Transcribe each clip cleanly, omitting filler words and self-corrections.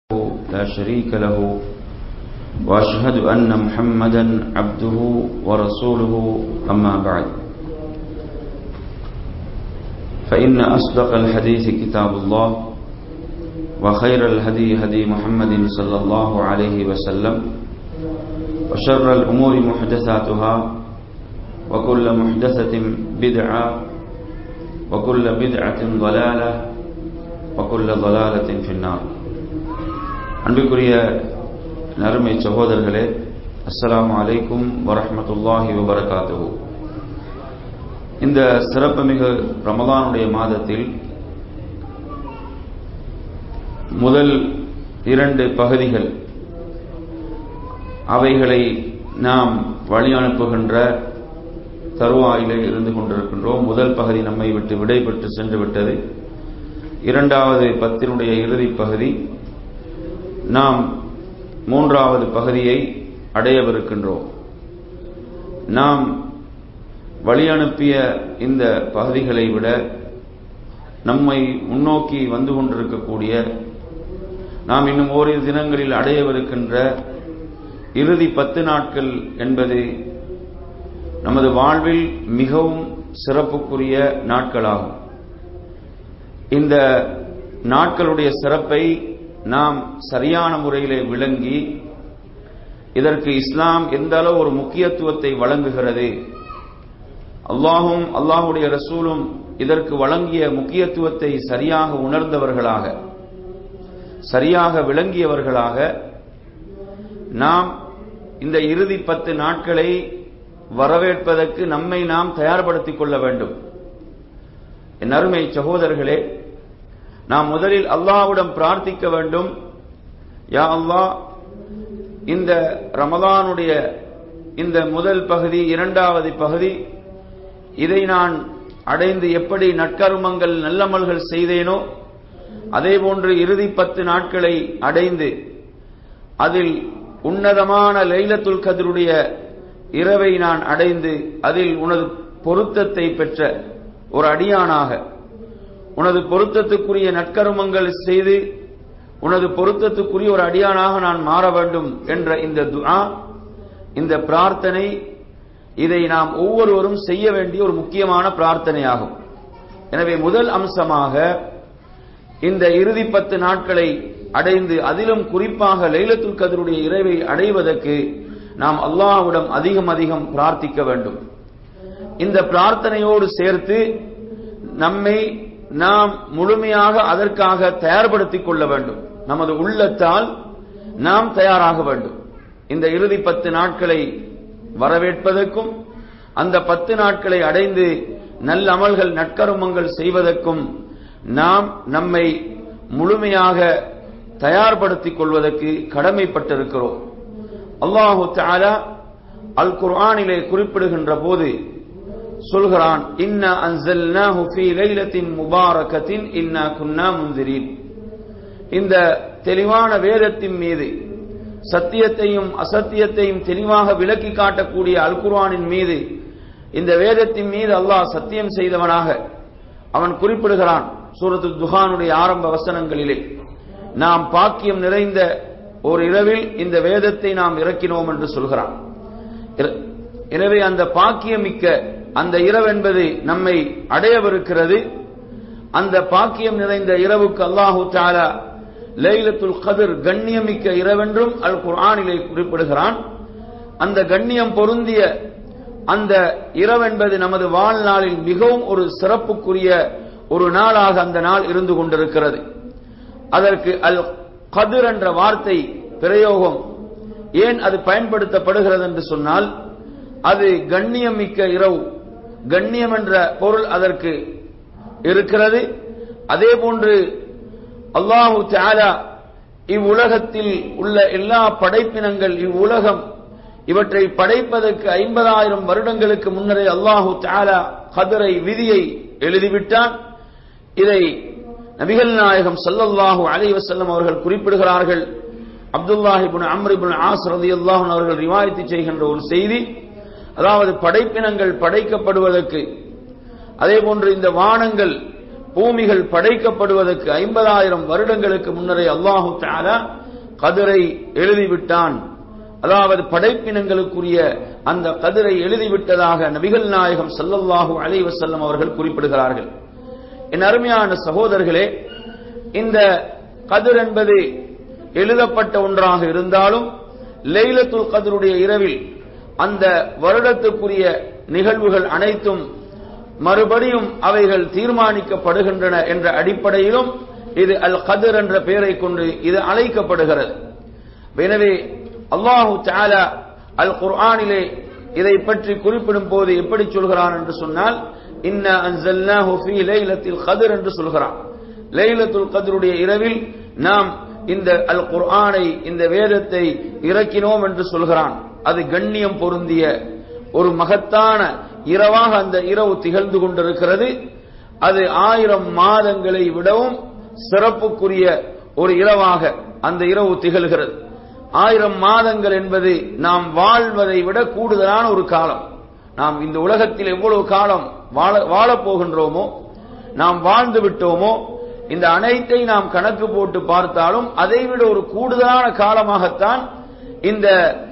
لا شريك له وأشهد أن محمدا عبده ورسوله أما بعد فإن أصدق الحديث كتاب الله وخير الهدي هدي محمد صلى الله عليه وسلم وشر الأمور محدثاتها وكل محدثة بدعة وكل بدعة ضلالة وكل ضلالة في النار. அன்பிற்குரிய நறுமை சகோதரர்களே, அஸ்ஸலாமு அலைக்கும் வரஹ்மத்துல்லாஹி வபரகாத்துஹு. இந்த சிறப்புமிகு ரமலானுடைய மாதத்தில் முதல் 2 பகுதிகள் அவைகளை நாம் வழி அனுப்புகின்ற தருவாயிலே இருந்து கொண்டிருக்கின்றோம். முதல் பகுதி நம்மை விட்டு விடைபெற்று சென்று விட்டது. 2வது பத்தினுடைய இறுதி பகுதி, நாம் 3வது பகுதியை அடையவிருக்கின்றோம். நாம் வழி அனுப்பிய இந்த பகுதிகளை விட நம்மை முன்னோக்கி வந்து கொண்டிருக்கக்கூடிய, நாம் இன்னும் ஓரிரு தினங்களில் அடையவிருக்கின்ற இறுதி 10 நாட்கள் என்பது நமது வாழ்வில் மிகவும் சிறப்புக்குரிய நாட்களாகும். இந்த நாட்களுடைய சிறப்பை நாம் சரியான முறையிலே விளங்கி, இதற்கு இஸ்லாம் எந்த அளவு ஒரு முக்கியத்துவத்தை வழங்குகிறது, அல்லாஹும் அல்லாஹுடைய ரசூலும் இதற்கு வழங்கிய முக்கியத்துவத்தை சரியாக உணர்ந்தவர்களாக, சரியாக விளங்கியவர்களாக நாம் இந்த இறுதி 10 நாட்களை வரவேற்பதற்கு நம்மை நாம் தயார்படுத்திக் கொள்ள வேண்டும். என் அருமை சகோதரர்களே, நாம் முதலில் அல்லாஹ்விடம் பிரார்த்திக்க வேண்டும். யா அல்லாஹ், இந்த ரமலானுடைய இந்த முதல் பகுதி, 2வது பகுதி, இதை நான் அடைந்து எப்படி நற்கர்மங்கள் நல்லமல்கள் செய்தேனோ அதேபோன்று இறுதி 10 நாட்களை அடைந்து அதில் உன்னதமான லைலத்துல் கத்ருடைய இரவை நான் அடைந்து அதில் உனது பொருத்தத்தை பெற்ற ஒரு அடியானாக, உனது பொருத்தத்துக்குரிய நற்கர்மங்கள் செய்து உனது பொருத்தத்துக்குரிய ஒரு அடியானாக நான் மாற வேண்டும் என்ற இந்த துஆ, இந்த பிரார்த்தனை, இதை நாம் ஒவ்வொருவரும் செய்ய வேண்டிய ஒரு முக்கியமான பிரார்த்தனையாகும். எனவே முதல் அம்சமாக இந்த இறுதி 10 நாட்களை அடைந்து அதிலும் குறிப்பாக லைலத்துல் கத்ருடைய இரவை அடைவதற்கு நாம் அல்லாஹ்விடம் அதிகம் அதிகம் பிரார்த்திக்க வேண்டும். இந்த பிரார்த்தனையோடு சேர்த்து நம்மை நாம் முழுமையாக அதற்காக தயார்படுத்திக் கொள்ள வேண்டும். நமது உள்ளத்தால் நாம் தயாராக வேண்டும். இந்த இறுதி 10 நாட்களை வரவேற்பதற்கும் அந்த 10 நாட்களை அடைந்து நல்ல அமல்கள் நற்கர்மங்கள் செய்வதற்கும் நாம் நம்மை முழுமையாக தயார்படுத்திக் கொள்வதற்கு கடமைப்பட்டிருக்கிறோம். அல்லாஹு தஆலா அல் குர்ஆனிலே குறிப்பிடுகின்ற போது சொல்கிறான், இன்னா அன்ஸல்னாஹு ஃபீ லைலத்தின் முபாரகத்தின் இன்னா குன்னா முன்திரீன். இந்த தெளிவான வேதத்தின் மீது, சத்தியத்தையும் அசத்தியத்தையும் தெளிவாக விளக்கி காட்டக்கூடிய அல் குர்ஆனின் மீது, இந்த வேதத்தின் மீது அல்லாஹ் சத்தியம் செய்தவனாக அவன் குறிப்பிடுகிறான். சூரத்து துஹானுடைய ஆரம்ப வசனங்களிலே, நாம் பாக்கியம் நிறைந்த ஒரு இரவில் இந்த வேதத்தை நாம் இறக்கினோம் என்று சொல்கிறான். எனவே அந்த பாக்கியமிக்க அந்த இரவு என்பது நம்மை அடையவிருக்கிறது. அந்த பாக்கியம் நிறைந்த இரவுக்கு அல்லாஹு தஆலா லைலத்துல் கத்ர், கண்ணியமிக்க இரவென்றும் அல் குர்ஆனிலே குறிப்பிடுகிறான். அந்த கண்ணியம் பொருந்திய அந்த இரவென்பது நமது வாழ்நாளில் மிகவும் ஒரு சிறப்புக்குரிய ஒரு நாளாக அந்த நாள் இருந்து கொண்டிருக்கிறது. அதற்கு அல் கத்ர் என்ற வார்த்தை பிரயோகம் ஏன் அது பயன்படுத்தப்படுகிறது என்று சொன்னால், அது கண்ணியம் மிக்க இரவு, கண்ணியம் என்ற பொருள் அதற்கு இருக்கிறது. அதே போன்று அல்லாஹு தஆலா இவ்வுலகத்தில் உள்ள எல்லா படைப்பினங்கள், இவ்வுலகம் இவற்றை படைப்பதற்கு 50,000 வருடங்களுக்கு முன்னரே அல்லாஹு தஆலா கத்ரை, விதியை எழுதிவிட்டான். இதை நபிகள் நாயகம் ஸல்லல்லாஹு அலைஹி வஸல்லம் அவர்கள் குறிப்பிடுகிறார்கள். Abdullah ibn Amr ibn As ரலியல்லாஹு அன்ஹு அவர்கள் ரிவாயத் செய்கின்ற ஒரு செய்தி, அதாவது படைப்பினங்கள் படைக்கப்படுவதற்கு, அதே போன்று இந்த வானங்கள் பூமிகள் படைக்கப்படுவதற்கு 50,000 வருடங்களுக்கு முன்னரே அல்லாஹு தஆலா கதரை எழுதிவிட்டான். அதாவது படைப்பினங்களுக்குரிய அந்த கதரை எழுதிவிட்டதாக நபிகள் நாயகம் ஸல்லல்லாஹு அலைஹி வஸல்லம் அவர்கள் குறிப்பிடுகிறார்கள். என் அருமையான சகோதரர்களே, இந்த கதர் என்பது எழுதப்பட்ட ஒன்றாக இருந்தாலும் லைலத்துல் கத்ருடைய இரவில் அந்த வருடத்துக்குரிய நிகழ்வுகள் அனைத்தும் மறுபடியும் அவைகள் தீர்மானிக்கப்படுகின்றன என்ற அடிப்படையிலும் இது அல் கத்ர் என்ற பெயரை கொண்டு இது அழைக்கப்படுகிறது. எனவே அல்லாஹு தஆலா அல் குர்ஆனிலே இதை பற்றி குறிப்பிடும் போது எப்படி சொல்கிறான் என்று சொன்னால், இன்னா அன்ஸல்னாஹு ஃபீ லைலத்தில் கத்ர் என்று சொல்கிறான். லைலத்துல் கத்ருடைய இரவில் நாம் இந்த அல் குர்ஆனை, இந்த வேதத்தை இறக்கினோம் என்று சொல்கிறான். அது கண்ணியம் பொருந்திய ஒரு மகத்தான இரவாக அந்த இரவு திகழ்ந்து கொண்டிருக்கிறது. அது 1000 மாதங்களை விடவும் சிறப்புக்குரிய ஒரு இரவாக அந்த இரவு திகழ்கிறது. 1000 மாதங்கள் என்பது நாம் வாழ்வதை விட கூடுதலான ஒரு காலம். நாம் இந்த உலகத்தில் எவ்வளவு காலம் வாழப் போகின்றோமோ, நாம் வாழ்ந்து விட்டோமோ, இந்த அனைத்தை நாம் கணக்கு போட்டு பார்த்தாலும் அதைவிட ஒரு கூடுதலான காலமாகத்தான் இந்த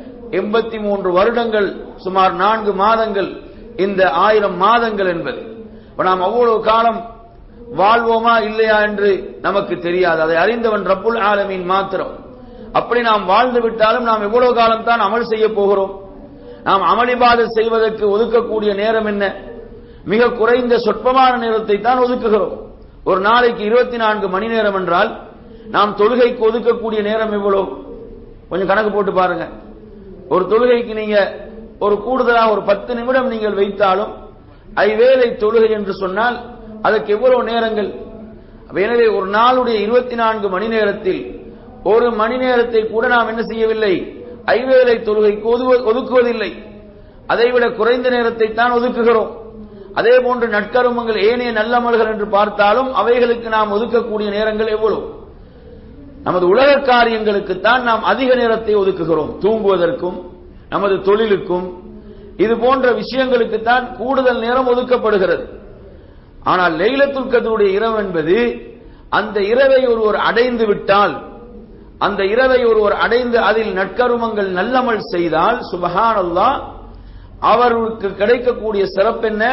83 வருடங்கள், சுமார் 4 மாதங்கள், இந்த 1000 மாதங்கள் என்பது. நாம் அவ்வளவு காலம் வாழ்வோமா இல்லையா என்று நமக்கு தெரியாது. அதை அறிந்தவன் ரப்புல் ஆலமீன் மாத்திரம். அப்படி நாம் வாழ்ந்து விட்டாலும் நாம் எவ்வளவு காலம் தான் அமல் செய்ய போகிறோம்? நாம் அமல் இபாதத் செய்வதற்கு ஒதுக்கக்கூடிய நேரம் என்ன? மிக குறைந்த சொற்பமான நேரத்தை தான் ஒதுக்குகிறோம். ஒரு நாளைக்கு 24 மணி நேரம் என்றால் நாம் தொழுகைக்கு ஒதுக்கக்கூடிய நேரம் எவ்வளவு? கொஞ்சம் கணக்கு போட்டு பாருங்க. ஒரு தொழுகைக்கு நீங்க ஒரு கூடுதலாக ஒரு 10 நிமிடம் நீங்கள் வைத்தாலும் ஐவேளை தொழுகை என்று சொன்னால் அதற்கு எவ்வளவு நேரங்கள்? எனவே ஒரு நாளுடைய 24 மணி நேரத்தில் ஒரு மணி நேரத்தை கூட நாம் என்ன செய்யவில்லை? ஐவேளை தொழுகைக்கு ஒதுக்குவதில்லை. அதைவிட குறைந்த நேரத்தை தான் ஒதுக்குகிறோம். அதே போன்று நற்கருமங்கள், ஏனைய நல்லமல்கள் என்று பார்த்தாலும் அவைகளுக்கு நாம் ஒதுக்கக்கூடிய நேரங்கள் எவ்வளவு? நமது உலக காரியங்களுக்குத்தான் நாம் அதிக நேரத்தை ஒதுக்குகிறோம். தூங்குவதற்கும் நமது தொழிலுக்கும் இது போன்ற விஷயங்களுக்குத்தான் கூடுதல் நேரம் ஒதுக்கப்படுகிறது. ஆனால் லைலத்துல் கத்ருடைய இரவு என்பது, அந்த இரவை ஒருவர் அடைந்து விட்டால், அந்த இரவை ஒருவர் அடைந்து அதில் நற்கருமங்கள் நல்லமல் செய்தால் சுப்ஹானல்லாஹ், அவருக்கு கிடைக்கக்கூடிய சிறப்பு என்ன?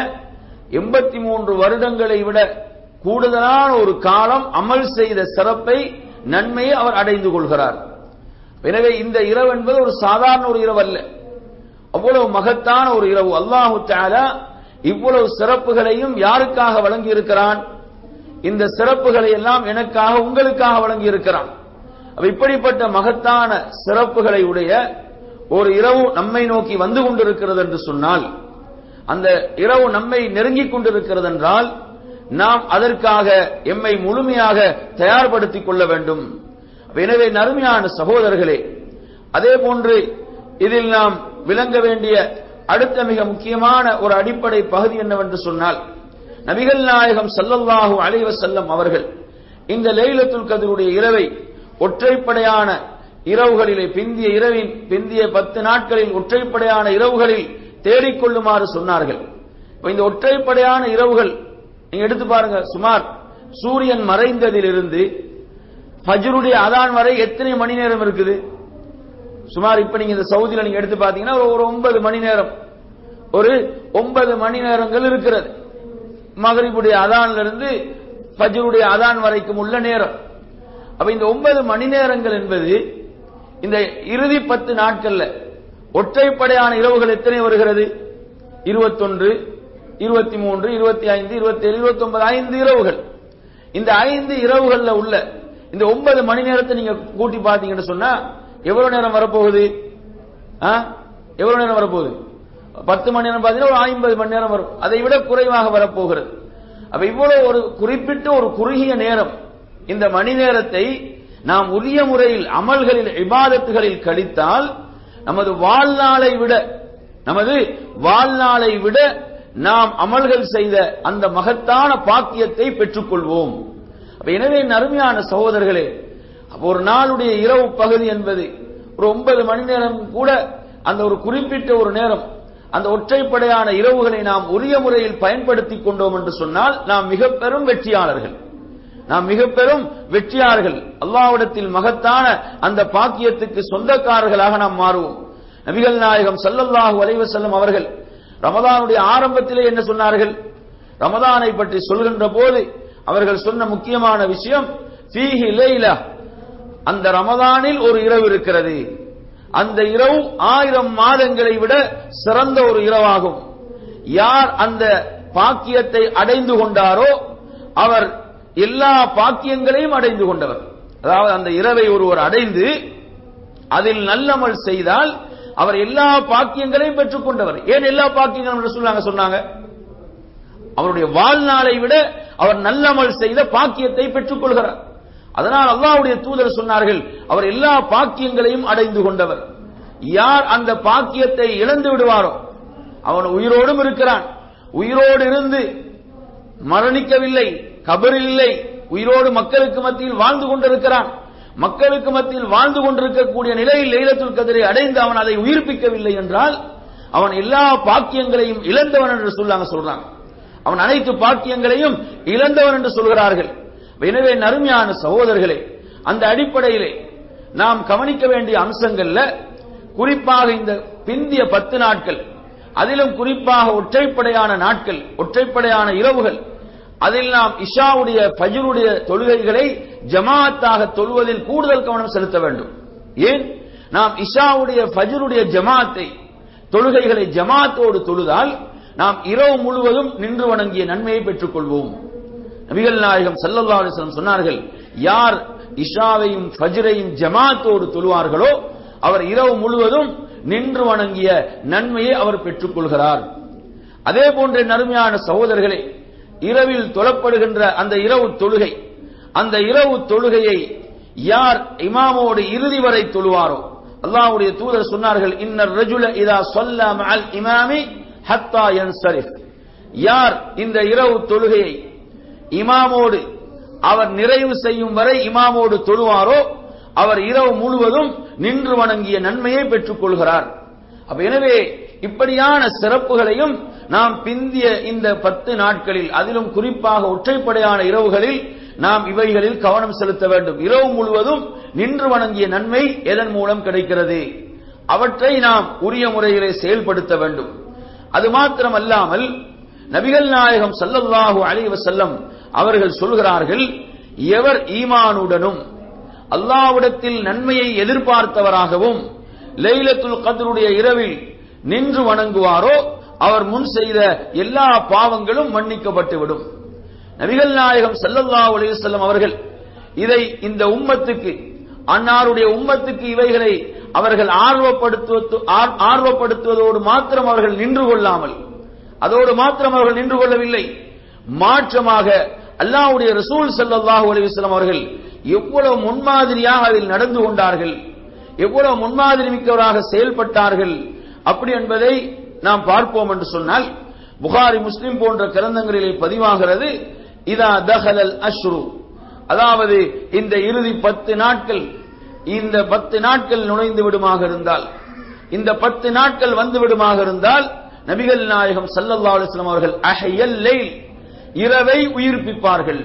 83 வருடங்களை விட கூடுதலான ஒரு காலம் அமல் செய்த சிறப்பை, நன்மையை அவர் அடைந்து கொள்கிறார். எனவே இந்த இரவு என்பது ஒரு சாதாரண ஒரு இரவு அல்ல, அவ்வளவு மகத்தான ஒரு இரவு. அல்லாஹு தஆலா இவ்வளவு சிறப்புகளையும் யாருக்காக வழங்கி இருக்கிறான்? இந்த சிறப்புகளை எல்லாம் எனக்காக, உங்களுக்காக வழங்கி இருக்கிறான். இப்படிப்பட்ட மகத்தான சிறப்புகளை உடைய ஒரு இரவு நம்மை நோக்கி வந்து கொண்டிருக்கிறது என்று சொன்னால், அந்த இரவு நம்மை நெருங்கிக் கொண்டிருக்கிறது என்றால் நாம் அதற்காக எம்மை முழுமையாக தயார்படுத்திக் கொள்ள வேண்டும். எனவே நறுமையான சகோதரர்களே, அதே போன்று இதில் நாம் விளங்க வேண்டிய அடுத்த மிக முக்கியமான ஒரு அடிப்படை பகுதி என்னவென்று சொன்னால், நபிகள் நாயகம் ஸல்லல்லாஹு அலைஹி வஸல்லம் அவர்கள் இந்த லைலத்துல் கத்ருடைய இரவை ஒற்றைப்படையான இரவுகளிலே, பிந்திய 10 நாட்களில் ஒற்றைப்படையான இரவுகளில் தேடிக்கொள்ளுமாறு சொன்னார்கள். இந்த ஒற்றைப்படையான இரவுகள் நீங்க எடுத்து பாருங்க. சுமார் சூரியன் மறைந்ததிலிருந்து ஃபஜ்ருடைய அதான் வரை எத்தனை மணி நேரம் இருக்குது? சுமார் இப்ப நீங்க இந்த சவுதியில நீங்க எடுத்து பாத்தீங்கன்னா ஒரு 9 மணி நேரம், ஒரு 9 மணி நேரங்கள் இருக்கிறது. மகரிபுடைய அதான்ல இருந்து ஃபஜ்ருடைய அதான் வரைக்கும் உள்ள நேரம். அப்ப இந்த 9 மணி நேரங்கள் என்பது இந்த இறுதி 10 நாட்கள்ல ஒற்றைப்படையான இரவுகள் எத்தனை வருகிறது? 21, 23, 25, 27, 29, 5 இரவுகள். இந்த 5 இரவுகள்ல உள்ள இந்த 9 மணி நேரத்தை நீங்க கூட்டி பார்த்தீங்கன்னு சொன்னா எவ்வளவு நேரம் வரப்போகுது? எவ்வளவு நேரம் வரப்போகுது? 10 மணி நேரம் பார்த்தீங்கன்னா ஒரு 50 மணி நேரம் வரும். அதை விட குறைவாக வரப்போகிறது. அப்ப இவ்வளவு ஒரு குறிப்பிட்ட ஒரு குறுகிய நேரம், இந்த மணி நேரத்தை நாம் உரிய முறையில் அமல்களில், இபாதத்துகளில் கழித்தால் நமது வாழ்நாளை விட நாம் அமல்கள் செய்த அந்த மகத்தான பாக்கியத்தை பெற்றுக்கொள்வோம். எனவே அருமையான சகோதரர்களே, ஒரு நாளுடைய இரவு பகுதி என்பது ஒரு 9 மணி நேரம் கூட, அந்த ஒரு குறிப்பிட்ட ஒரு நேரம், அந்த ஒற்றைப்படையான இரவுகளை நாம் உரிய முறையில் பயன்படுத்திக் கொண்டோம் என்று சொன்னால் நாம் மிக பெரும் வெற்றியாளர்கள். நாம் மிக பெரும் வெற்றியாளர்கள். அல்லாஹ்விடத்தில் மகத்தான அந்த பாக்கியத்துக்கு சொந்தக்காரர்களாக நாம் மாறுவோம். நபிகள் நாயகம் ஸல்லல்லாஹு அலைஹி வஸல்லம் அவர்கள் ரமதானுடைய ஆரம்பத்திலே என்ன சொன்னார்கள்? ரமதானை பற்றி சொல்கின்ற போது அவர்கள் சொன்ன முக்கியமான விஷயம் ஃபீஹி லைலா, அந்த ரமதானில் ஒரு இரவு இருக்கிறது, அந்த இரவு 1000 மாதங்களை விட சிறந்த ஒரு இரவாகும். யார் அந்த பாக்கியத்தை அடைந்து கொண்டாரோ அவர் எல்லா பாக்கியங்களையும் அடைந்து கொண்டவர். அதாவது அந்த இரவை ஒருவர் அடைந்து அதில் நல்லமல் செய்தால் அவர் எல்லா பாக்கியங்களையும் பெற்றுக் கொண்டவர். ஏன் எல்லா பாக்கியங்களும் சொன்னாங்க? அவருடைய வாழ்நாளை விட அவர் நல்லமல் செய்த பாக்கியத்தை பெற்றுக் கொள்கிறார். அதனால் அல்லாஹ்வுடைய தூதர் சொன்னார்கள், அவர் எல்லா பாக்கியங்களையும் அடைந்து கொண்டவர். யார் அந்த பாக்கியத்தை இழந்து விடுவாரோ, அவன் உயிரோடும் இருக்கிறான், உயிரோடு இருந்து மரணிக்கவில்லை, கபரில் இல்லை, உயிரோடு மக்களுக்கு மத்தியில் வாழ்ந்து கொண்டிருக்கிறான், மக்களுக்கு மத்தியில் வாழ்ந்து கொண்டிருக்கக்கூடிய நிலையில் லைலத்துல் கத்ரை அடைந்து அவன் அதை உயிர்ப்பிக்கவில்லை என்றால் அவன் எல்லா பாக்கியங்களையும் இழந்தவன் என்று சொல்றாங்க. அவன் அனைத்து பாக்கியங்களையும் இழந்தவன் என்று சொல்கிறார்கள். எனவே நறுமையான சகோதரர்களே, அந்த அடிப்படையிலே நாம் கவனிக்க வேண்டிய அம்சங்கள்ல குறிப்பாக இந்த பிந்திய 10 நாட்கள், அதிலும் குறிப்பாக ஒற்றைப்படையான நாட்கள், ஒற்றைப்படையான இரவுகள், அதில் நாம் இஷாவுடைய ஃபஜ்ருடைய தொழுகைகளை ஜமாஅத்தாக தொழுவதில் கூடுதல் கவனம் செலுத்த வேண்டும். ஏன்? நாம் இஷாவுடைய ஃபஜ்ருடைய ஜமாஅத்தை தொழுகைகளை ஜமாஅத்தோடு தொழுதால் நாம் இரவு முழுவதும் நின்று வணங்கிய நன்மையை பெற்றுக் கொள்வோம். நபிகள் நாயகம் ஸல்லல்லாஹு அலைஹி வஸல்லம் சொன்னார்கள், யார் இஷாவையும் ஃபஜ்ரையும் ஜமாஅத்தோடு தொழுவார்களோ அவர் இரவு முழுவதும் நின்று வணங்கிய நன்மையை அவர் பெற்றுக் கொள்கிறார். அதே போன்ற நறுமையான சகோதரர்களே, இரவில் தொழப்படுகின்ற அந்த இரவு தொழுகை, அந்த இரவு தொழுகையை யார் இமாமோடு இறுதி வரை தொழுவாரோ, அல்லாஹ்வுடைய தூதர் சொன்னார்கள், இன்னர் ரஜுல இதா ஸல்லா மஅல் இமாமி ஹத்தா யன்ஸரிஃப், யார் இந்த இரவு தொழுகையை இமாமோடு அவர் நிறைவு செய்யும் வரை இமாமோடு தொழுவாரோ அவர் இரவு முழுவதும் நின்று வணங்கிய நன்மையை பெற்றுக் கொள்கிறார். எனவே இப்படியான சிறப்புகளையும் நாம் பிந்திய இந்த 10 நாட்களில், அதிலும் குறிப்பாக ஒற்றைப்படையான இரவுகளில் நாம் இவைகளில் கவனம் செலுத்த வேண்டும். இரவு முழுவதும் நின்று வணங்கிய நன்மை எதன் மூலம் கிடைக்கிறது, அவற்றை நாம் உரிய முறையிலே செயல்படுத்த வேண்டும். அது மாத்திரமல்லாமல் நபிகள் நாயகம் ஸல்லல்லாஹு அலைஹி வஸல்லம் அவர்கள் சொல்கிறார்கள், எவர் ஈமானுடனும் அல்லாஹ்விடத்தில் நன்மையை எதிர்பார்த்தவராகவும் லைலத்துல் கத்ருடைய இரவில் நின்று வணங்குவாரோ அவர் முன் செய்த எல்லா பாவங்களும் மன்னிக்கப்பட்டுவிடும். நபிகள் நாயகம் ஸல்லல்லாஹு அலைஹி வஸல்லம் அவர்கள் இதை இந்த உம்மத்துக்கு, அன்னாருடைய உம்மத்துக்கு இவைகளை அவர்கள் ஆர்வப்படுத்துவதோடு மாத்திரம் அவர்கள் நின்று கொள்ளாமல், அதோடு மாத்திரம் அவர்கள் நின்று கொள்ளவில்லை, மாற்றமாக அல்லாஹ்வுடைய ரசூல் ஸல்லல்லாஹு அலைஹி வஸல்லம் அவர்கள் எவ்வளவு முன்மாதிரியாக அதில் நடந்து கொண்டார்கள், எவ்வளவு முன்மாதிரி மிக்கவராக செயல்பட்டார்கள் அப்படி என்பதை நாம் பார்ப்போம் என்று சொன்னால், புகாரி முஸ்லிம் போன்ற கிரந்தங்களிலே பதிவாகிறது, இதா தஹலல் அஷ்ரு, அதாவது இந்த இறுதி 10 நாட்கள், இந்த 10 நாட்கள் நுழைந்து விடுமாக இருந்தால், இந்த 10 நாட்கள் வந்து விடுமாக இருந்தால் நபிகள் நாயகம் ஸல்லல்லாஹு அலைஹி வஸல்லம் அவர்கள் அஹ்யல் லைல், இரவை உயிர்ப்பிப்பார்கள்,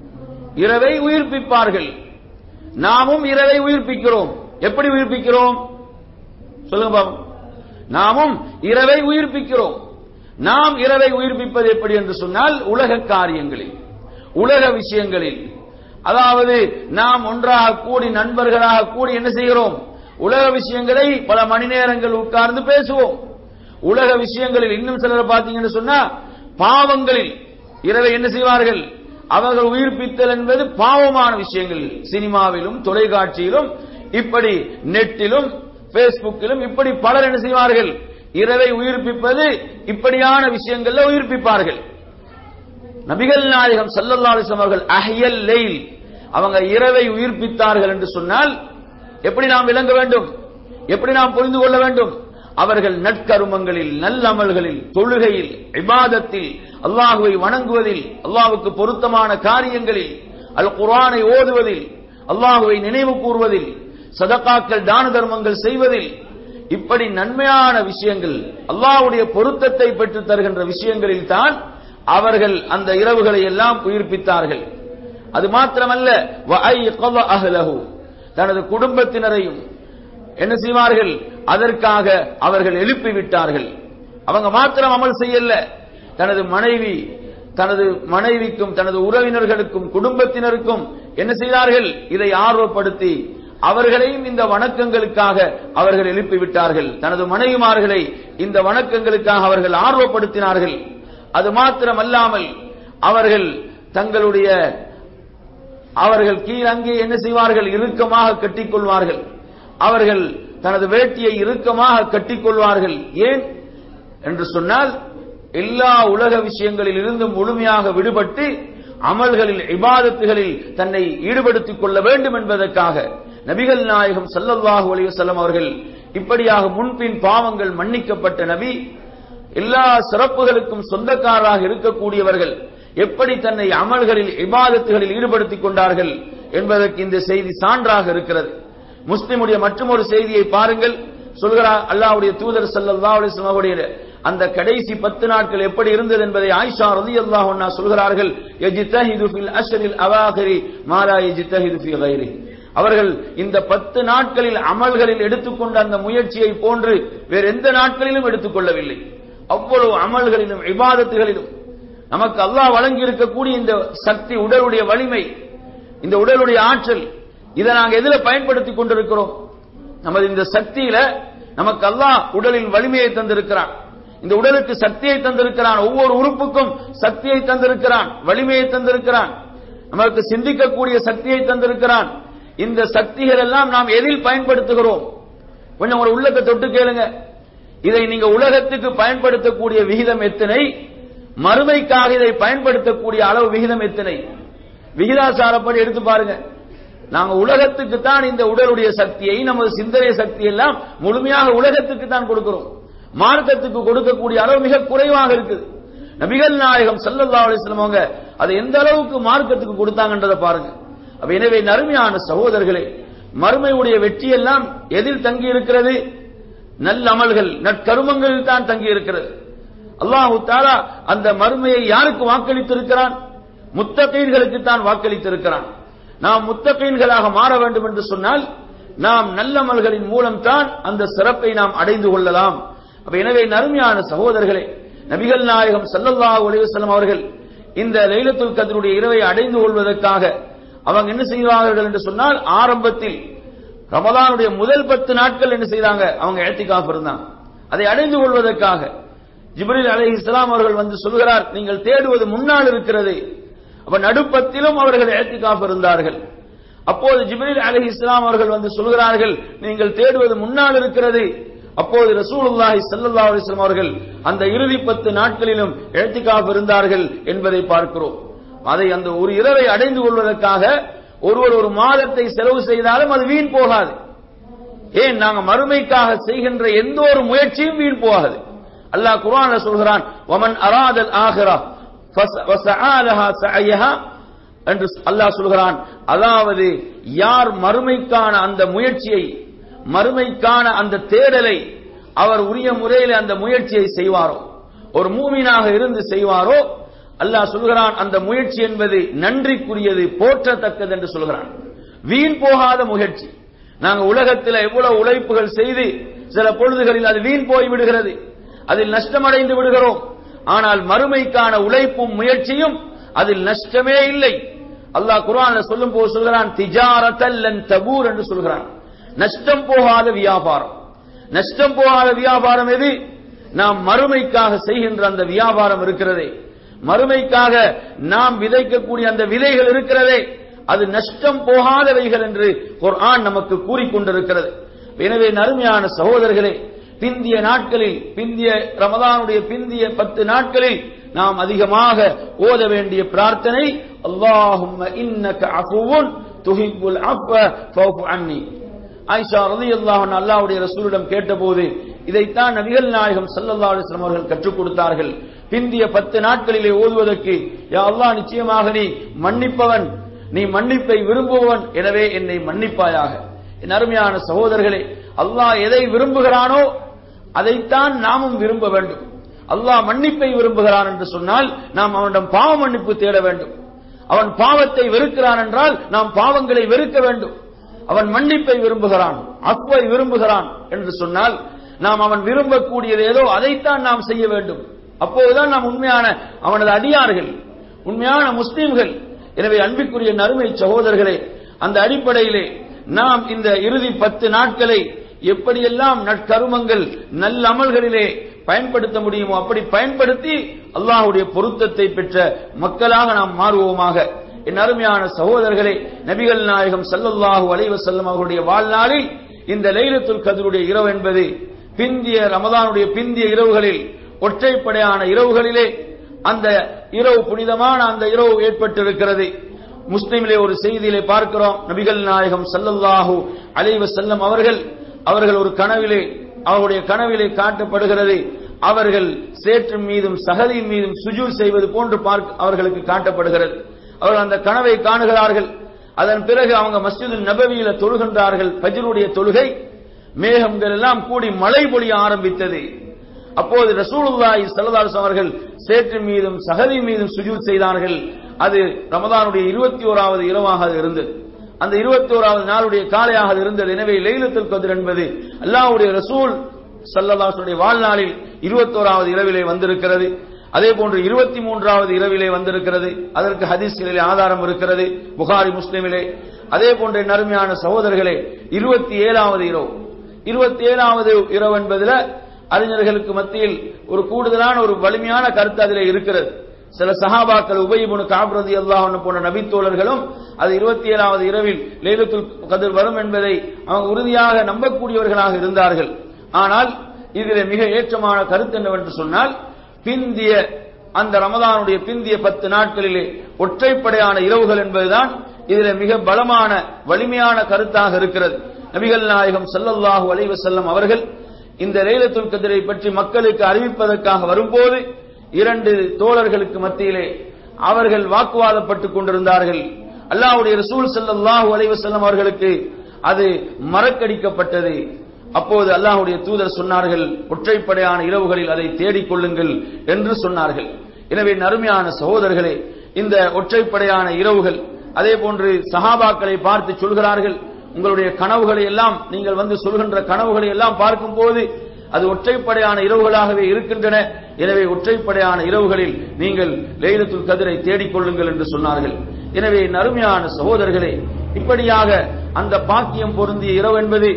இரவை உயிர்ப்பிப்பார்கள். நாமும் இரவை உயிர்ப்பிக்கிறோம். எப்படி உயிர்ப்பிக்கிறோம் சொல்லுங்க பாபு? நாமும் இரவை உயிர்ப்பிக்கிறோம். நாம் இரவை உயிர்ப்பிப்பது எப்படி என்று சொன்னால், உலக காரியங்களில், உலக விஷயங்களில், அதாவது நாம் ஒன்றாக கூடி நண்பர்களாக கூடி என்ன செய்கிறோம், உலக விஷயங்களை பல மணி நேரங்கள் உட்கார்ந்து பேசுவோம். உலக விஷயங்களில் இன்னும் சிலர் பார்த்தீங்கன்னு சொன்னா பாவங்களில் இரவை என்ன செய்வார்கள், அவர்கள் உயிர்ப்பித்தல் என்பது பாவமான விஷயங்கள், சினிமாவிலும் தொலைக்காட்சியிலும் இப்படி நெட்டிலும் பேஸ்புக்கிலும் இப்படி பலர் என்ன செய்வார்கள், இரவை உயிர்ப்பிப்பது இப்படியான விஷயங்கள்ல உயிர்ப்பிப்பார்கள். நபிகள் நாயகம் ஸல்லல்லாஹு அலைஹி வஸல்லம் அவர்கள் அஹ்யல் லைல், அவங்க இரவை உயிர்ப்பித்தார்கள் என்று சொன்னால் எப்படி நாம் விளங்க வேண்டும், எப்படி நாம் புரிந்து கொள்ள வேண்டும்? அவர்கள் நற்கருமங்களில், நல்லமல்களில், தொழுகையில், இபாதத்தில், அல்லாஹுவை வணங்குவதில், அல்லாஹ்வுக்கு பொருத்தமான காரியங்களில், அல் குர்ஆனை ஓதுவதில், அல்லாஹுவை நினைவு கூறுவதில், சதகாக்கள் தான தர்மங்கள் செய்வதில், இப்படி நன்மையான விஷயங்கள், அல்லாஹ்வுடைய பொருத்தத்தை பெற்று தருகின்ற விஷயங்களில் தான் அவர்கள் அந்த இரவுகளை எல்லாம் உயிர்ப்பித்தார்கள். அது மாத்திரமல்ல, வஐகத அஹ்லஹு, தனது குடும்பத்தினரையும் என்ன செய்வார்கள், அதற்காக அவர்கள் எழுப்பி விட்டார்கள். அவங்க மாத்திரம் அமல் செய்யல, தனது மனைவிக்கும் தனது உறவினர்களுக்கும் குடும்பத்தினருக்கும் என்ன செய்தார்கள், இதை ஆர்வப்படுத்தி அவர்களையும் இந்த வணக்கங்களுக்காக அவர்கள் எழுப்பிவிட்டார்கள். தனது மனைவிமார்களை இந்த வணக்கங்களுக்காக அவர்கள் ஆர்வப்படுத்தினார்கள். அது மாத்திரமல்லாமல் அவர்கள் கீழங்கே என்ன செய்வார்கள், இறுக்கமாக கட்டிக்கொள்வார்கள். அவர்கள் தனது வேட்டியை இறுக்கமாக கட்டிக்கொள்வார்கள். ஏன் என்று சொன்னால், எல்லா உலக விஷயங்களில் இருந்து முழுமையாக விடுபட்டு அமல்களில், இபாதத்துகளில் தன்னை ஈடுபடுத்திக் கொள்ள வேண்டும் என்பதற்காக நபிகள் நாயகம் ஸல்லல்லாஹு அலைஹி வஸல்லம் அவர்கள் இப்படியாக முன்பின் பாவங்கள் மன்னிக்கப்பட்ட நபி, எல்லா சிறப்புகளுக்கும் சொந்தக்காரராக இருக்கக்கூடியவர்கள் எப்படி தன்னை அமல்களில், இபாதத்துகளில் ஈடுபடுத்திக் கொண்டார்கள் என்பதற்கு இந்த செய்தி சான்றாக இருக்கிறது. முஸ்லிமுடைய மற்றொரு செய்தியை பாருங்கள். சொல்கிறார், அல்லாஹ்வுடைய தூதர் ஸல்லல்லாஹு அலைஹி வஸல்லம் அவருடைய அந்த கடைசி 10 நாட்கள் எப்படி இருந்தது என்பதை ஆயிஷா ரலியல்லாஹு அன்ஹா சொல்கிறார்கள். யஜ்தஹிது ஃபில் அஷ்ரில் அவாகிரி மா லா யஜ்தஹிது ஃபீ கைரிஹி. அவர்கள் இந்த 10 நாட்களில் அமல்களில் எடுத்துக்கொண்ட அந்த முயற்சியை போன்று வேறு எந்த நாட்களிலும் எடுத்துக்கொள்ளவில்லை. அவ்வளவு அமல்களிலும் இபாதத்துகளிலும் நமக்கு அல்லாஹ் வழங்கி இருக்கக்கூடிய இந்த சக்தி, உடலுடைய வலிமை, இந்த உடலுடைய ஆற்றல், இதை நாங்கள் எதில் பயன்படுத்திக் கொண்டிருக்கிறோம்? நமது இந்த சக்தியில நமக்கு அல்லாஹ் உடலின் வலிமையை தந்திருக்கிறான், இந்த உடலுக்கு சக்தியை தந்திருக்கிறான், ஒவ்வொரு உறுப்புக்கும் சக்தியை தந்திருக்கிறான், வலிமையை தந்திருக்கிறான், நமக்கு சிந்திக்கக்கூடிய சக்தியை தந்திருக்கிறான். இந்த சக்திகள் எல்லாம் நாம் எதில் பயன்படுத்துகிறோம்? கொஞ்சம் ஒரு உள்ளத்தை தொட்டு கேளுங்க. இதை நீங்க உலகத்துக்கு பயன்படுத்தக்கூடிய விகிதம் எத்தனை? மறுமைக்காக இதை பயன்படுத்தக்கூடிய அளவு விகிதம் எத்தனை? விகிதாசாரப்படி எடுத்து பாருங்க. நாங்க உலகத்துக்கு தான் இந்த உடலுடைய சக்தியை, நமது சிந்தனை சக்தி எல்லாம் முழுமையாக உலகத்துக்கு தான் கொடுக்கிறோம். மார்க்கத்துக்கு கொடுக்கக்கூடிய அளவு மிக குறைவாக இருக்குது. நபிகள் நாயகம் ஸல்லல்லாஹு அலைஹி வஸல்லம் அவங்க அதை எந்த அளவுக்கு மார்க்கத்துக்கு கொடுத்தாங்கன்றதை பாருங்க. அப்ப எனவே நறுமையான சகோதரர்களே, மறுமையுடைய வெற்றி எல்லாம் எதில் தங்கி இருக்கிறது? நல்ல அமல்கள், நற்கருமங்களில் தான் தங்கி இருக்கிறது. அல்லாஹ் தஆலா அந்த மறுமையை யாருக்கு வாக்களித்திருக்கிறான்? முத்தகீன்களுக்கு தான் வாக்களித்திருக்கிறான். நாம் முத்தகீன்களாக மாற வேண்டும் என்று சொன்னால் நாம் நல்ல அமல்களின் மூலம் தான் அந்த சிறப்பை நாம் அடைந்து கொள்ளலாம். அப்ப எனவே நறுமையான சகோதரர்களே, நபிகள் நாயகம் ஸல்லல்லாஹு அலைஹி வஸல்லம் அவர்கள் இந்த லைலத்துல் கத்ருடைய இரவை அடைந்து கொள்வதற்காக அவங்க என்ன செய்வார்கள் என்று சொன்னால், ஆரம்பத்தில் ரமலானுடைய முதல் 10 நாட்கள் என்ன செய்தாங்க, அவங்க இஅ்திகாஃப் இருந்தாங்க. அதை அடைந்து கொள்வதற்காக ஜிப்ரீல் அலைஹிஸ்ஸலாம் அவர்கள் வந்து சொல்கிறார், நீங்கள் தேடுவது முன்னால் இருக்கிறது. அப்ப நடுப்பத்திலும் அவர்கள் இஅ்திகாஃப் இருந்தார்கள். அப்போது ஜிப்ரீல் அலைஹிஸ்ஸலாம் அவர்கள் வந்து சொல்கிறார்கள், நீங்கள் தேடுவது முன்னால் இருக்கிறது. அப்போது ரசூலுல்லாஹி ஸல்லல்லாஹு அலைஹி வஸல்லம் அவர்கள் அந்த இறுதி 10 நாட்களிலும் இஅ்திகாஃப் இருந்தார்கள் என்பதை பார்க்கிறோம். அதை அந்த ஒரு இரவை அடைந்து கொள்வதற்காக ஒருவர் ஒரு மாதத்தை செலவு செய்தாலும் அது வீண் போகாது. ஏன், நாங்க மறுமைக்காக செய்கின்ற எந்த ஒரு முயற்சியும் வீண் போகாது. அல்லாஹ் குர்ஆன்ல சொல்கிறான், வமன் அராதல் ஆகிரா ஃபஸஆலஹா சஅயஹா என்று அல்லாஹ் சொல்கிறான். அதாவது யார் மறுமைக்கான அந்த முயற்சியை, மறுமைக்கான அந்த தேடலை அவர் உரிய முறையில் அந்த முயற்சியை செய்வாரோ, ஒரு மூமினாக இருந்து செய்வாரோ, அல்லாஹ் சொல்கிறான் அந்த முயற்சி என்பது நன்றிக்குரியது, போற்றத்தக்கது என்று சொல்கிறான். வீண் போகாத முயற்சி. நாங்க உலகத்தில் எவ்வளவு உழைப்புகள் செய்து சில பொழுதுகளில் அது வீண் போய் விடுகிறது, அதில் நஷ்டமடைந்து விடுகிறோம். ஆனால் மறுமைக்கான உழைப்பும் முயற்சியும் அதில் நஷ்டமே இல்லை. அல்லாஹ் குர்ஆன்ல சொல்லும் போது சொல்கிறான், திஜாரத்தல் லன் தபூர் என்று சொல்கிறான். நஷ்டம் போகாத வியாபாரம். நஷ்டம் போகாத வியாபாரம் எது? நாம் மறுமைக்காக செய்கின்ற அந்த வியாபாரம் இருக்கிறதே, மறுமைக்காக நாம் விதைக்கக்கூடிய அந்த விதைகள் இருக்கிறதே, அது நஷ்டம் போகாதவைகள் என்று குர்ஆன் நமக்கு கூறிக்கொண்டிருக்கிறது. எனவே நறுமையான சகோதரர்களே, பிந்திய நாட்களில், பிந்திய ரமலானுடைய பிந்திய 10 நாட்களில் நாம் அதிகமாக ஓத வேண்டிய பிரார்த்தனை, அல்லாஹும்ம இன்னக அஃபுவுன் துஹிப்புல் அஃவ ஃபஃபு அன்னி. ஆயிஷா ரலியல்லாஹு அன்ஹா அல்லாஹ்வுடைய ரசூலிடம் கேட்டபோது இதைத்தான் நபிகள் நாயகம் ஸல்லல்லாஹு அலைஹி வஸல்லம் அவர்கள் கற்றுக் கொடுத்தார்கள். பிந்திய 10 நாட்களிலே ஓதுவதற்கு, யா அல்லாஹ், நிச்சயமாக நீ மன்னிப்பவன், நீ மன்னிப்பை விரும்புவன், எனவே என்னை மன்னிப்பாயாக. என் அருமையான சகோதரர்களே, அல்லாஹ் எதை விரும்புகிறானோ அதைத்தான் நாமும் விரும்ப வேண்டும். அல்லாஹ் மன்னிப்பை விரும்புகிறான் என்று சொன்னால் நாம் அவனிடம் பாவ மன்னிப்பு தேட வேண்டும். அவன் பாவத்தை வெறுக்கிறான் என்றால் நாம் பாவங்களை வெறுக்க வேண்டும். அவன் மன்னிப்பை விரும்புகிறான், அஃப்வை விரும்புகிறான் என்று சொன்னால் நாம் அவன் விரும்பக்கூடியது ஏதோ அதைத்தான் நாம் செய்ய வேண்டும். அப்போதுதான் நாம் உண்மையான அவனது அடியார்கள், உண்மையான முஸ்லிம்கள். எனவே அன்பிற்குரிய அருமை சகோதரர்களே, அந்த அடிப்படையிலே நாம் இந்த இறுதி 10 நாட்களை எப்படியெல்லாம் நற்கருமங்கள் நல்ல அமல்களிலே பயன்படுத்த முடியுமோ அப்படி பயன்படுத்தி அல்லாஹ்வுடைய பொருத்தத்தை பெற்ற மக்களாக நாம் மாறுவோமாக. என் அருமையான சகோதரர்களே, நபிகள் நாயகம் ஸல்லல்லாஹு அலைஹி வஸல்லம் அவர்களுடைய வாழ்நாளில் இந்த லைலத்துல் கத்ருடைய இரவு என்பது பிந்திய ரமதானுடைய பிந்திய இரவுகளில், ஒற்றைப்படையான இரவுகளிலே அந்த இரவு புனிதமான அந்த இரவு ஏற்பட்டிருக்கிறது. முஸ்லிமிலே ஒரு செய்தியிலே பார்க்கிறோம், நபிகள் நாயகம் ஸல்லல்லாஹு அலைஹி வஸல்லம் அவர்கள் ஒரு கனவிலே, அவருடைய கனவிலே காட்டப்படுகிறது, அவர்கள் சேற்றின் மீதும் சகதியின் மீதும் சுஜூத் செய்வது போன்று அவர்களுக்கு காட்டப்படுகிறது. அவர்கள் அந்த கனவை காணுகிறார்கள். அதன் பிறகு அவங்க மஸ்ஜிதுல் நபவியில தொழுகின்றார்கள். ஃபஜ்ருடைய தொழுகை, மேகங்கள் எல்லாம் கூடி மழை பொழிய ஆரம்பித்தது. அப்போது ரசூலுல்லாஹி ஸல்லல்லாஹு அலைஹி வஸல்லம் அவர்கள் சேற்றின் மீதும் சகதியின் மீதும் சுஜூத் செய்தார்கள். அது ரமதானுடைய 21வது இரவாக இருந்தது. அந்த 21வது நாளுடைய காலையாக இருந்தது. எனவே லைலத்துல் கத்ர் என்பது அல்லாஹ்வுடைய ரசூல் ஸல்லல்லாஹு அலைஹி வஸல்லம் வாழ்நாளில் 21வது இரவிலே வந்திருக்கிறது. அதே போன்று 23வது இரவிலே வந்திருக்கிறது. அதற்கு ஹதீஸ்களிலே ஆதாரம் இருக்கிறது, புகாரி முஸ்லிமிலே. அதே போன்ற நறுமையான சகோதரர்களே, 27வது இரவு, 27வது இரவு என்பதில் அறிஞர்களுக்கு மத்தியில் ஒரு கூடுதலான ஒரு வலிமையான கருத்து அதிலே இருக்கிறது. சில சஹாபாக்கள், உபய் இப்னு கஅப் ரலியல்லாஹு அன்ஹு போன்ற நபி தோழர்களும் அது 27வது இரவில் லைலத்துல் கத்ர் வரும் என்பதை அவங்க உறுதியாக நம்பக்கூடியவர்களாக இருந்தார்கள். ஆனால் இதிலே மிக ஏற்றமான கருத்து என்னவென்று சொன்னால், பிந்திய அந்த ரமதானுடைய பிந்திய 10 நாட்களிலே ஒற்றைப்படையான இரவுகள் என்பதுதான் இதிலே மிக பலமான வலிமையான கருத்தாக இருக்கிறது. நபிகள் நாயகம் ஸல்லல்லாஹு அலைஹி வஸல்லம் அவர்கள் இந்த லைலத்துல் கத்ரை பற்றி மக்களுக்கு அறிவிப்பதற்காக வரும்போது 2 தோழர்களுக்கு மத்தியிலே அவர்கள் வாக்குவாதப்பட்டுக் கொண்டிருந்தார்கள். அல்லாஹ்வுடைய ரசூல் ஸல்லல்லாஹு அலைஹி வஸல்லம் அவர்களுக்கு அது மறக்கடிக்கப்பட்டது. அப்போது அல்லாஹ்வுடைய தூதர் சொன்னார்கள், ஒற்றைப்படையான இரவுகளில் அதை தேடிக் கொள்ளுங்கள் என்று சொன்னார்கள். எனவே அருமையான சகோதரர்களே, இந்த ஒற்றைப்படையான இரவுகள், அதே போன்று சஹாபாக்களை பார்த்து சொல்கிறார்கள், உங்களுடைய கனவுகளை எல்லாம் நீங்கள் வந்து சொல்கின்ற கனவுகளை எல்லாம் பார்க்கும் போது அது ஒற்றைப்படையான இரவுகளாகவே இருக்கின்றன. எனவே ஒற்றைப்படையான இரவுகளில் நீங்கள் லைலத்துல் கத்ரை தேடிக்கொள்ளுங்கள் என்று சொன்னார்கள். எனவே அருமையான சகோதரர்களே, இப்படியாக அந்த பாக்கியம் பொருந்திய இரவு என்பது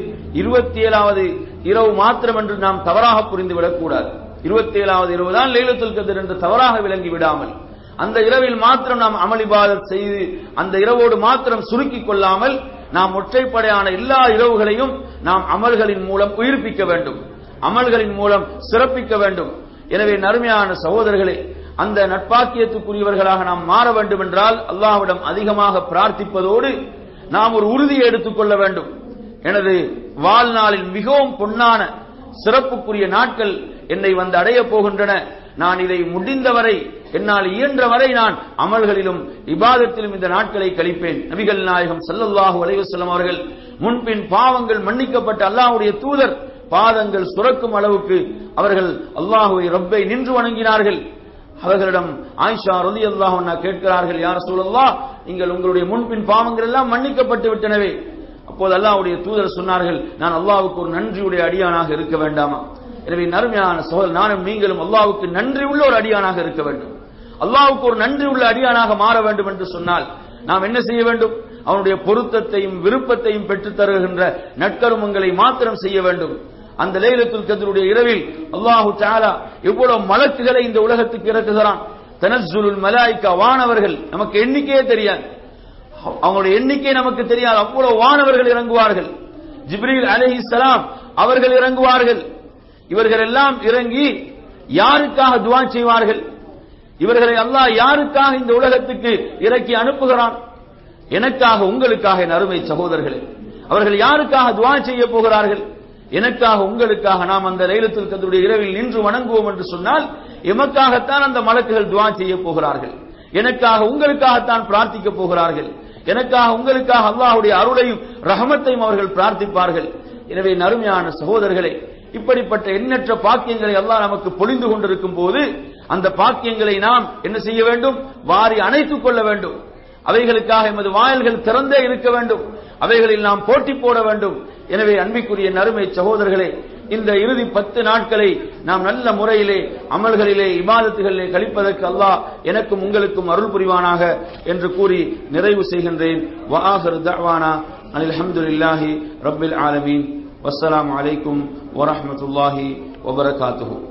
27வது இரவு மாத்திரம் என்று நாம் தவறாக புரிந்துவிடக் கூடாது. 27வது இரவு தான் லைலத்துல் கத்ர் என்று தவறாக விளங்கி விடாமல், அந்த இரவில் மாத்திரம் நாம் அமல் இபாதத் செய்து அந்த இரவோடு மாத்திரம் சுருக்கிக் கொள்ளாமல் நாம் ஒற்றைப்படையான எல்லா இரவுகளையும் நாம் அமல்களின் மூலம் உயிர்ப்பிக்க வேண்டும், அமல்களின் மூலம் சிறப்பிக்க வேண்டும். எனவே அருமையான சகோதரர்களே, அந்த நட்பாக்கியத்துக்குரியவர்களாக நாம் மாற வேண்டும் என்றால் அல்லாஹ்விடம் அதிகமாக பிரார்த்திப்பதோடு நாம் ஒரு உறுதியை எடுத்துக்கொள்ள வேண்டும். எனது வாழ்நாளில் மிகவும் பொன்னான சிறப்புக்குரிய நாட்கள் என்னை வந்து அடைய போகின்றன. நான் இதை முடிந்தவரை, என்னால் இயன்ற வரை நான் அமல்களிலும் இபாதத்திலும் இந்த நாட்களை கழிப்பேன். நபிகள் நாயகம் ஸல்லல்லாஹு அலைஹி வஸல்லம் அவர்கள் முன்பின் பாவங்கள் மன்னிக்கப்பட்ட அல்லாஹ்வுடைய தூதர் பாதங்கள் சுரக்கும் அளவுக்கு அவர்கள் அல்லாஹ்வை ரப்பை நின்று வணங்கினார்கள். அவர்களிடம் ஆயிஷா ரலியல்லாஹு அன்ஹா கேட்கிறார்கள், யா ரசூலல்லாஹ், நீங்கள் உங்களுடைய முன்பின் பாவங்கள் எல்லாம் மன்னிக்கப்பட்டு விட்டனவே. அப்போது அல்லாஹ்வுடைய தூதர் சொன்னார்கள், நான் அல்லாஹ்வுக்கு ஒரு நன்றியுடைய அடியானாக இருக்க வேண்டாமா? எனவே அருமையான சகோதரர், நானும் நீங்களும் அல்லாஹ்வுக்கு நன்றி உள்ள ஒரு அடியானாக இருக்க வேண்டும். அல்லாஹ்வுக்கு ஒரு நன்றி உள்ள அடியானாக மாற வேண்டும் என்று சொன்னால் நாம் என்ன செய்ய வேண்டும்? அவனுடைய பொருத்தத்தையும் விருப்பத்தையும் பெற்றுத் தருகின்ற நற்கருமங்களை மாத்திரம் செய்ய வேண்டும். அந்த லைலத்துல் கத்ருடைய இரவில் அல்லாஹு தஆலா எவ்வளவு மலக்குகளை இந்த உலகத்துக்கு இறக்குகிறான். தனஸ்ஸுலுல் மலாயிகா, வானவர்கள், நமக்கு எண்ணிக்கையே தெரியாது, அவங்களுடைய எண்ணிக்கை நமக்கு தெரியாது, அவ்வளவு வானவர்கள் இறங்குவார்கள். ஜிப்ரீல் அலைஹிஸ்ஸலாம் அவர்கள் இறங்குவார்கள். இவர்கள் எல்லாம் இறங்கி யாருக்காக துஆ செய்வார்கள்? இவர்களை அல்லாஹ் யாருக்காக இந்த உலகத்துக்கு இறக்கி அனுப்புகிறான்? எனக்காக, உங்களுக்காக. என் அருமை சகோதரர்களே, அவர்கள் யாருக்காக துஆ செய்ய போகிறார்கள்? எனக்காக, உங்களுக்காக. நாம் அந்த லைலத்துல் கத்ருடைய இரவில் நின்று வணங்குவோம் என்று சொன்னால் எமக்காகத்தான் அந்த மலக்குகள் துஆ செய்ய போகிறார்கள். எனக்காக, உங்களுக்காகத்தான் பிரார்த்திக்க போகிறார்கள். எனக்காக உங்களுக்காக அல்லாஹ்வுடைய அருளையும் ரஹமத்தையும் அவர்கள் பிரார்த்திப்பார்கள். எனவே நறுமையான சகோதரர்களே, இப்படிப்பட்ட எண்ணற்ற பாக்கியங்களை அல்லாஹ் நமக்கு பொழிந்து கொண்டிருக்கும் போது அந்த பாக்கியங்களை நாம் என்ன செய்ய வேண்டும்? வாரி அணைத்துக் கொள்ள வேண்டும். அவைகளுக்காக எமது வாயில்கள் திறந்தே இருக்க வேண்டும். அவைகளில் நாம் போட்டி போட வேண்டும். எனவே அன்பிற்குரிய நறுமை சகோதரர்களே, இந்த இறுதி 10 நாட்களை நாம் நல்ல முறையிலே அமல்களிலே இபாதத்துகளிலே கழிப்பதற்கு அல்லாஹ் எனக்கும் உங்களுக்கும் அருள் புரிவானாக என்று கூறி நிறைவு செய்கின்றேன். வ ஆகிரு தஅவானா அனில் ஹம்துலில்லாஹி ரப்பில் ஆலமீன். வஸ்ஸலாமு அலைக்கும் வ ரஹ்மத்துல்லாஹி வ பரகாத்துஹு.